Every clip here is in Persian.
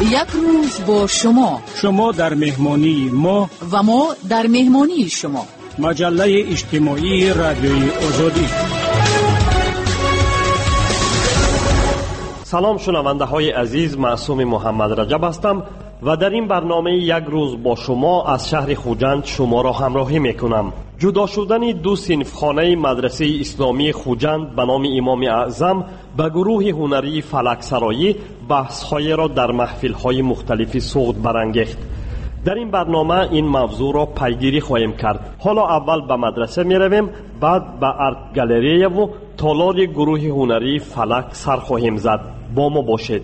یک روز با شما در مهمانی ما و ما در مهمانی شما. مجله اجتماعی رادیوی آزادی. سلام شنونده های عزیز، معصوم محمد رجب هستم و در این برنامه یک روز با شما از شهر خوجند شما را همراهی میکنم. جدا شدن دو صنف خانه مدرسه اسلامی خوجند به نام امام اعظم به گروه هنری فلک سرایی بحث‌های را در محفل‌های مختلفی صعود برانگیخت. در این برنامه این موضوع را پیگیری خواهیم کرد. حالا اول به مدرسه می رویم، بعد به آرت گالری و تالار گروه هنری فلک سر خواهیم زد. با ما باشید.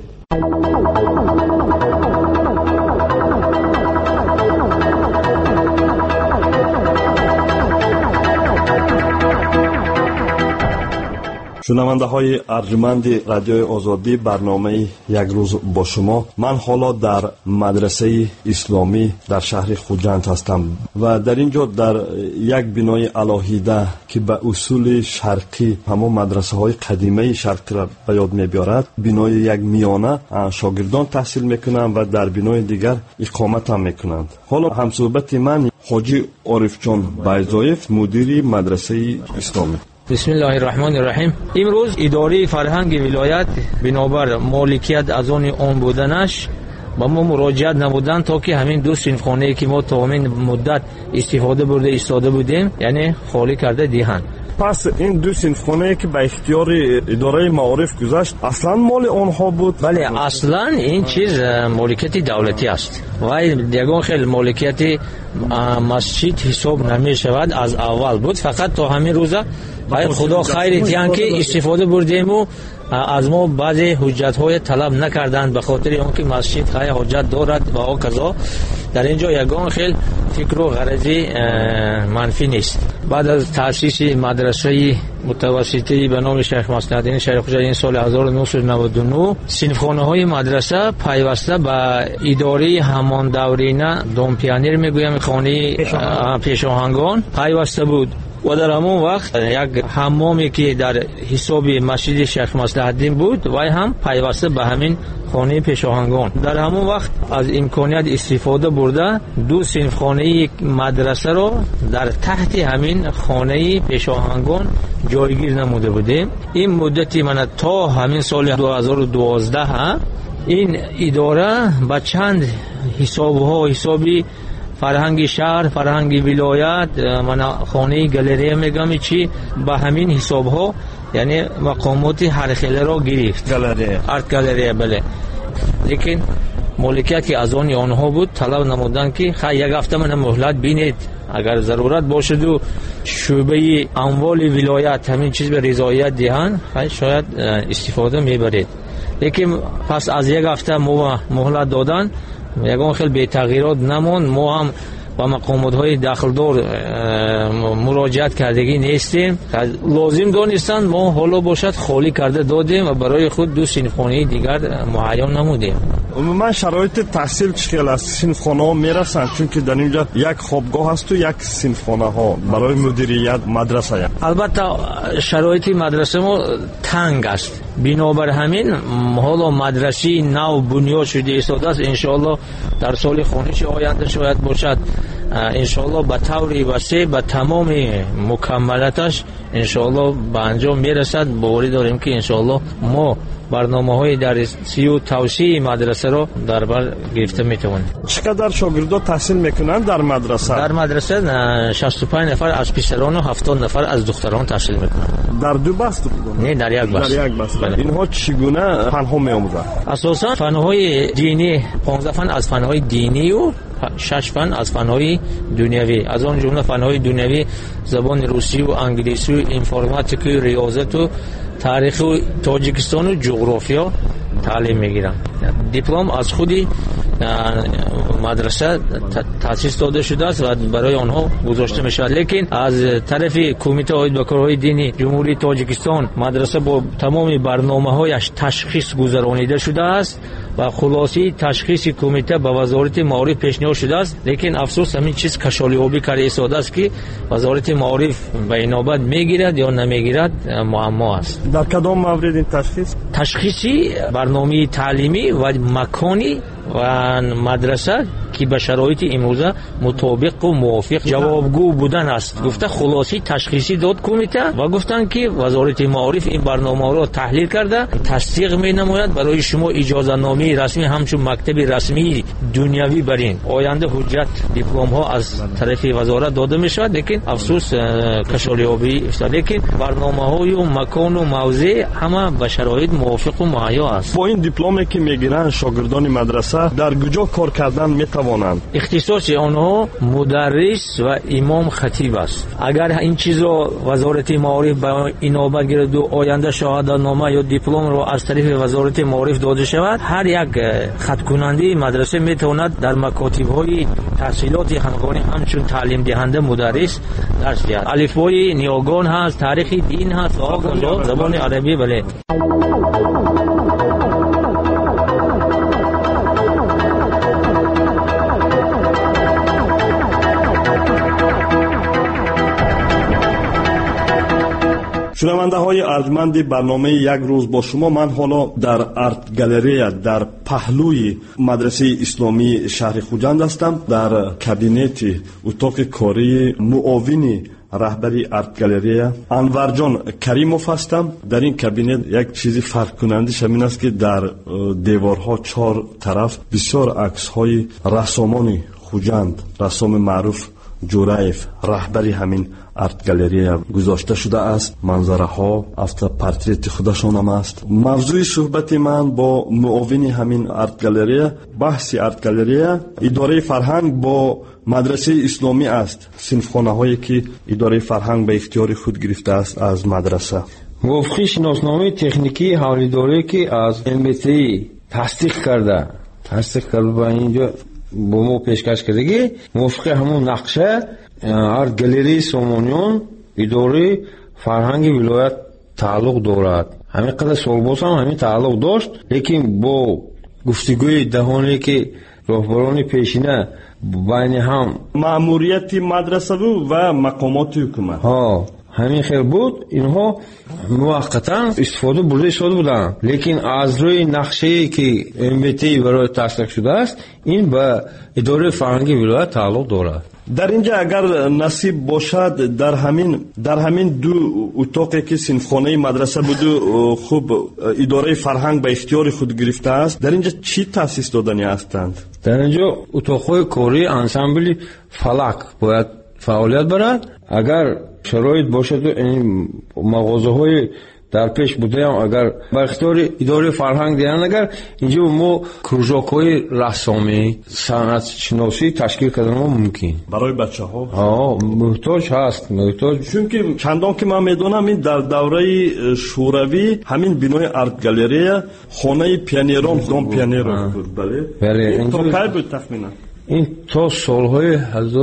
شنونده های ارجمند رادیوی آزادی، برنامه یک روز با شما. من حالا در مدرسه اسلامی در شهر خوجند هستم و در اینجا در یک بنای علاهیده که به اصول شرقی همون مدرسه های قدیمه شرقی را به یاد می‌آورد، بنای یک میانه شاگردان تحصیل میکنند و در بنای دیگر اقامت هم میکنند. حالا همصحبت من حاجی عارف جان بیضایف، مدیر مدرسه اسلامی. بسم الله الرحمن الرحیم. امروز اداره فرهنگ ولایت بنابر مالکیت از آن بودنش با ما مراجعت نمودن تا که همین دو صنف خانه‌ای که ما تا همین مدت استفاده برده ایستاده بودیم یعنی خالی کرده دیهن. پس این دو صنف خانه‌ای که به اختیار اداره معارف گذاشت اصلا مال آنها بود؟ بله، اصلا این چیز مالکیت دولتی است و دیگه خیلی مالکیت مسجد حساب نمی شود. از اول بود، فقط تا همین روزه باید خدا خیری دیان که استفاده بردیم و از ما بعضی حجت‌های طلب نکردند به خاطر اینکه مسجد خیلی حجت دارد و آقا در اینجا یگان خیلی فکر و غرضی منفی نیست. بعد از تأسیس مدرسه متوسطه به نام شیخ مسندین شریف خوجند سال 1999 صنفخانه‌های مدرسه پیوسته به اداره همان دورینه دامپیانیر میگویم خانه پیشاهنگان پیوسته بود و در همون وقت یک حمامی که در حساب مسجد شیخ مصلح‌الدین بود و هم پیوسته به همین خانه پیشاهنگان. در همون وقت از امکانیت استفاده برده دو صنف خانه مدرسه رو در تحت همین خانه پیشاهنگان جایگیر نموده بودیم. این مدتی من تا همین سال 2012 این اداره با چند حسابی فرهنگ شهر، فرهنگ ولایت، من خانه گالری میگم چی، با همین حساب ها یعنی مقامات هر خیلی را گرفت. آرت گالری بله. لیکن مالکیت که از آنها بود طلب نمودن که یک هفته من مهلت بینید، اگر ضرورت باشد و شعبه اموال ولایت همین چیز به رضایت دهن شاید استفاده میبرید. لیکن پس از یک هفته مهلت دادن یگان خیلی بی تغییرات نمون. ما هم با مقامات داخلدار مراجعت کردگی نیستیم، لازم دانستند ما حالا باشد خالی کرده دادیم و برای خود دو صنفخانه دیگر معین نمودیم. عموما شرایط تحصیل چخیل است؟ صنفخانه ها میرسند چون که در اینجا یک خوابگاه هست و یک صنفخانه ها برای مدیریت مدرسه. البته شرایط مدرسه ما تنگ است، بنابر همین حالا مدرسه نو بنیاد شده ایستاده است. انشاءالله در سال خونش آینده شاید باشد انشاءالله به طور وسیع به تمام مکملاتش انشاءالله به انجام میرسد. باوری داریم که انشاءالله ما برنامه‌های درسی و توسعه مدرسه رو در بر گرفته میتوانیم. چقدر شاگردان تحصیل میکنند در مدرسه؟ در مدرسه 65 نفر از پسران و 70 نفر از دختران تحصیل میکنند. در دو بست؟ نه، در یک بست. در یک بست. اینها چگونه فنها میآموزند؟ اساسا فنهای دینی 15 فن از فنهای دینی و 6 فن از فنهای دنیوی. از آن جمله فنهای دنیوی زبان روسی و انگلیسی و انفرماتیک و ریاضت و تاریخ و تاجیکستان و جغرافیا تعلیم میگیرن. دیپلم از خودی مدرسه تأسیس داده شده است و برای آنها گذاشته می شود. لیکن از طرف کمیته عاید به کارهای دینی جمهوری تاجیکستان مدرسه با تمام برنامه‌هایش تشخیص گذرانیده شده است و خلاصی تشخیص کمیته به وزارت معارف پیشنهاد شده است. لیکن افسوس همین چیز کشالیابی کرده ایستاده است که وزارت معارف به این نوبت میگیرد یا نمیگیرد معما است. در کدام مورد این تشخیصی برنامه تعلیمی و مکانی و مدرسه که به شرایط امروزه مطابق و موافق جوابگو بودن است. گفته خلاصی تشخیصی داد کمیته و گفتن که وزارت معارف این برنامه را تحلیل کرده تصدیق می نماید برای شما اجازه نامه رسمی همچون مکتب رسمی دنیوی برین. آینده حجت دیپلم ها از طرف وزارت داده می شود، لیکن افسوس کشالیابی افتاده، لیکن برنامه های و مکان و موضع همه به شرایط موافق و مهیا است. با این دیپلمی که میگیرن شاگردان مدرسه در کجا کار کردن میتوانند؟ اختصاص آنها مدرس و امام خطیب است. اگر این چیزا وزارت معارف به اینابت گیرد و آینده شهادت نامه یا دیپلم را از طرف وزارت معارف داده شود، هر یک خط کننده مدرسه میتواند در مکاتب های تحصیلات همگانی همچون تعلیم دهنده مدرس درس دهد. الفبای نیاگان هست، تاریخ دین هست، زبان عربی. بله. شنونده های ارجمند برنامه یک روز با شما، من حالا در آرت گالری در پهلوی مدرسه اسلامی شهر خوجند هستم. در کابینت اتاق کاری معاون رهبری آرت گالری انور جان کریموف هستم. در این کابینت یک چیزی فرق کننده همین است که در دیوارها 4 طرف بسیار عکس های رسامان خوجند، رسام معروف جورایف رهبری همین آرت گالری گذاشته شده است. منظره ها افتا پورتریت خودشان هم است. موضوع صحبت من با معاون همین آرت گالری بحث آرت گالری اداره فرهنگ با مدرسه اسلامی است. صنفخانه هایی که اداره فرهنگ به اختیار خود گرفته است از مدرسه. موافقی شناسنامه تکنیکی حوالیداری که از MBT تصدیق کرده با اینجا با ما پیشکش کردگی موافق همون نقشه آرت گالری سامانیان اداره فرهنگ ولایت تعلق دارد. همین قدر سال باز هم همین تعلق داشت، لیکن با گفتگوی دهانی که راهبران پیشینه بین هم مأموریت مدرسه بود و مقامات حکومت همین خیر بود، اینها موقتا استفاده بودن، لیکن از روی نقشه که MBT برای تصدیق شده است این به اداره فرهنگی ولایت تعلق دارد. در اینجا اگر نصیب باشد در همین دو اتاقی که صنفخانه مدرسه بود خوب اداره فرهنگ به اختیار خود گرفته است، در اینجا چی تاسیس دادنی هستند؟ در اینجا اتاقهای کاری انسامبل فلک باید فعالیت برد. اگر شرایط باشد این مغازه های در پیش بوده هم اگر با اختیار اداره فرهنگ دیدن، اگر اینجا ما کروژاک های رسامی صنعت شناسی تشکیل کردن ما ممکن برای بچه ها محتاج هست. چون که چندان که من میدونم این در دوره شوروی همین بینای آرت گالری خانه پیانیران بود. بله این تا کی بود تخمینا؟ این تا سالهای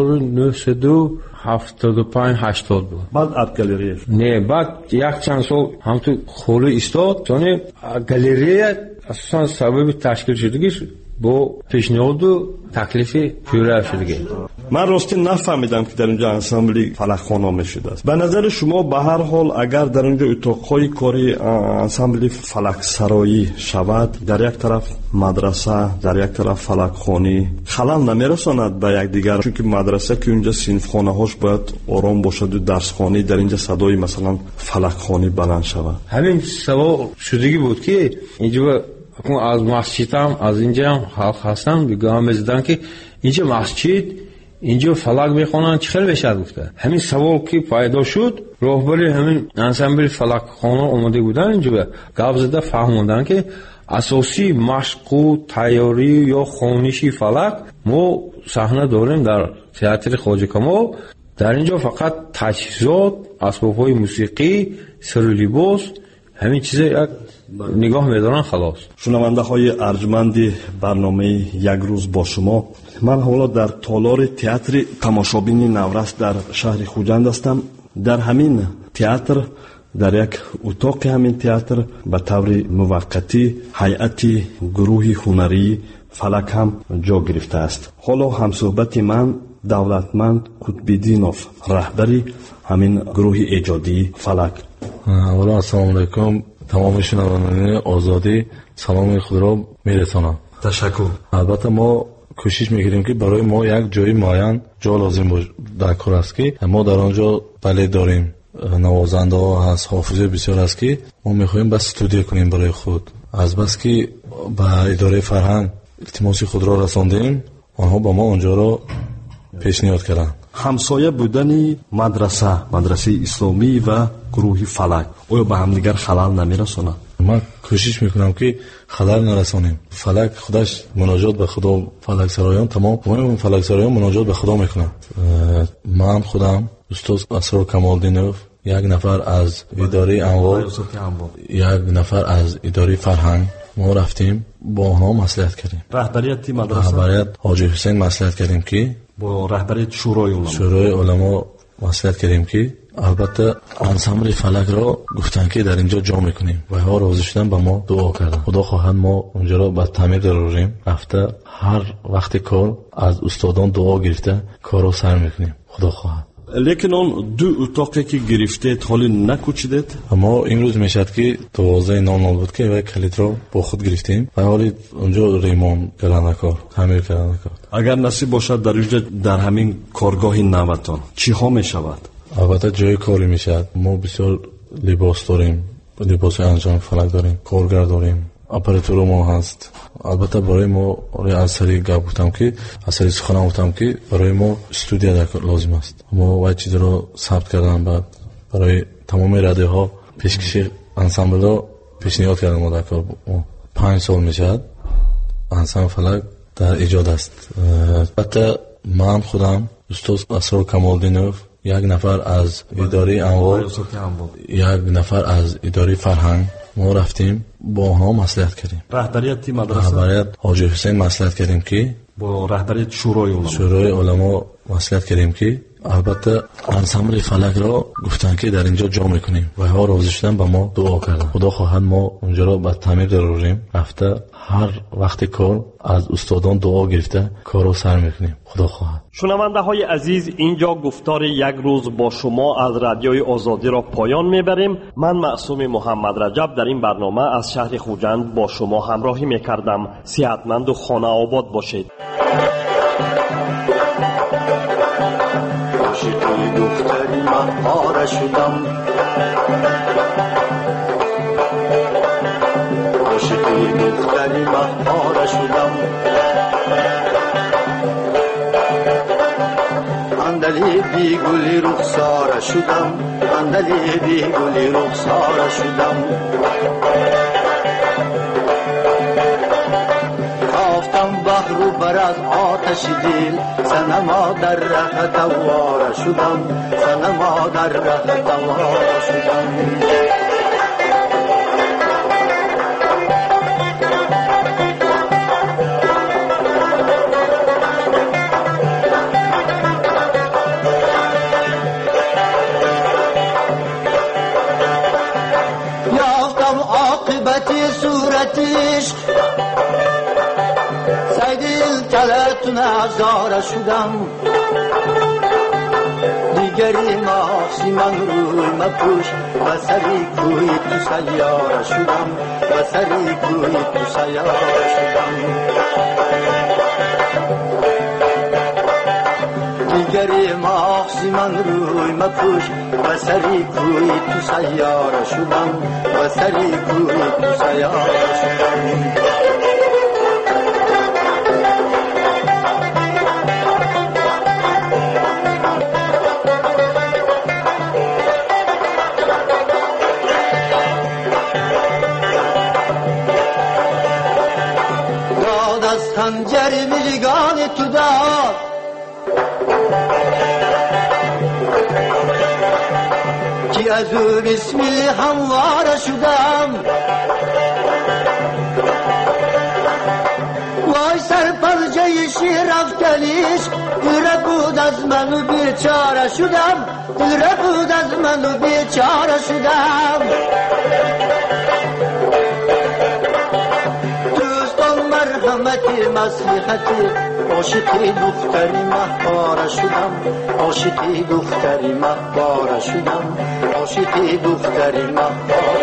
1975-80 بود. بعد آرت گالری نه، بعد یک چند سال هم تو خوله استاد چون گالری اساسا سبب تشکیل شدگیش با پیشنهاد و تکلیف پیوره شدگی. من راستی نفهمیدم که در اینجا انسامبل فلک‌خانه میشد است. به نظر شما به هر حال اگر در اینجا اتاق‌های کاری انسامبل فلک سرایی شود، در یک طرف مدرسه، در یک طرف فلک‌خانه، خلل نمیرساند به یکدیگر؟ چون که مدرسه که اونجا صنفخانه‌هاش باید آرام باشد و درسخانه در اینجا صدای مثلا فلک‌خانه بلند شود. همین سوال شدگی بود که اینجا از مسجد هم از اینجا هم خلق هستن بگم میزدن که اینجا مسجد اینجا فلک میخوانن چه خیلی بشد گفته. همین سوال که پیدا شد راهبر همین انسامبل فلک خانه اومده بودن اینجا گپ زده فهموندن که اساسی مشق و تیاری یا خوانشی فلک ما صحنه داریم در تئاتر خواجه کمال. در اینجا فقط تجهیزات، اسباب‌های موسیقی، سر و لباس همین چیزا یک نگاه می‌دارن خلاص. شنونده های ارجمند برنامه یک روز با شما، من حالا در تالار تئاتر تماشابین نورست در شهر خوجند هستم. در همین تئاتر در یک اتاق همین تئاتر به طور موقتی هیئت گروه هنری فلک هم جا گرفته است. حالا همصحبت من دولتمند قطب‌الدینوف رهبری همین گروه ایجادی فلک. السلام علیکم تمام شنوندگان آزادی، سلام خود را میرسانم. تشکر. البته ما کوشش میکنیم که برای ما یک جای معین جا لازم باشه در کار است که ما در آنجا بله داریم نوازنده ها هست، حافظه بسیار است که ما میخوایم بس استودیو کنیم برای خود. از بس که به اداره فرهنگ التماس خود را رساندیم، آنها با ما آنجا را پیشنهاد کردند. همسایه بودن مدرسه اسلامی و گروه فلک آیا به هم دیگر خلل نمیرسونه؟ ما کوشش میکنم که خلل نرسانیم. فلک خودش مناجات به خدا، فلک سرایان تمام فلک سرایان مناجات به خدا میکنند. من خودم استاد اسرار کمالدینوف، یک نفر از اداره اموال، یک نفر از اداره فرهنگ، ما رفتیم با آنها مصلحت کردیم. رهبریت مدرسه، رهبریت حاجی حسین مصلحت کردیم که با رهبریت شورای علما مصلحت کردیم که البته انسامبل فلک را گفتن که در اینجا جا میکنیم و ها راضی شدن با ما دعا کردن. خدا خواهد ما اونجا را به تعمیر دراریم. رفته هر وقت کار از استادان دعا گرفته کار را سر میکنیم. خدا خواهد. لیکن اون دو اتاقی که گرفتید حالی نکوچیدید؟ اما امروز میشد که 12:00 بود که و کلیت را با خود گرفتیم و حالی اونجا ریمون کردن کار، تعمیر کردن کار. اگر نصیب باشد در اینجا در همین کارگاه نوتان چی ها میشود؟ البته جای کاری میشد. ما بسیار لباس داریم، لباس انجام فلک داریم، کارگر داریم، اپراتور ما هست. البته برای ما از سری گپ گفتم که از سری سخن گفتم که برای ما استودیو لازم است. ما باید چیز رو ثبت کردن، بعد برای تمام رده ها پیشکشی انسامبل ها پیشنهاد کردن. ما در کار 5 سال میشد انسامبل فلک در ایجاد است. البته من خودم استاد اسرار کمالدینوف، یک نفر از اداره اموال، یک نفر از اداره فرهنگ، ما رفتیم با آنها مصلحت کردیم. رهبریت مدرسه، رهبریت حاجی حسین مصلحت کردیم که با رهبریت شورای علما مصلحت کردیم که البته انسامبل فلک را گفتن که در اینجا جا میکنیم و ها راضی شدن با ما دعا کردن. خدا خواهد ما اونجا را به تعمیر دراریم. رفته هر وقت کار از استادان دعا گرفته کار را سر میکنیم. خدا خواهد. شنونده های عزیز، اینجا گفتار یک روز با شما از رادیوی آزادی را پایان میبریم. من معصوم محمد رجب در این برنامه از شهر خوجند با شما همراهی میکردم. صحتمند و خانه آباد باشید. عاشقی دختری مهار شدم، عاشقی دختری مهار شدم، اندلی بی گلی رخسار شدم، اندلی بی گلی رخسار شدم. بحر و بر از آتش دل، صنما در ره دوار شدم، صنما در ره دوار شدم. یافتم عاقبت صورتش، تلتون ازار شدم، دیگری ماخسی من روی مپوش، و سری کوی تو سیاره شدم، و سری کوی تو سیاره شدم. دیگری ماخسی من روی مپوش، و سری کوی تو سیاره شدم، و سری کوی تو سیاره شدم. خنجر مژگان تو داد، که از او بسمیل هموار شدم. وای سرپرجه شیر رفتنیش، دل بود از من و بیچاره شدم، دل بود از من و بیچاره شدم. مرحمتی مصلحتی، عاشقی دختری مهواره شدم، عاشقی دختری مهواره شدم، عاشقی دختری مهواره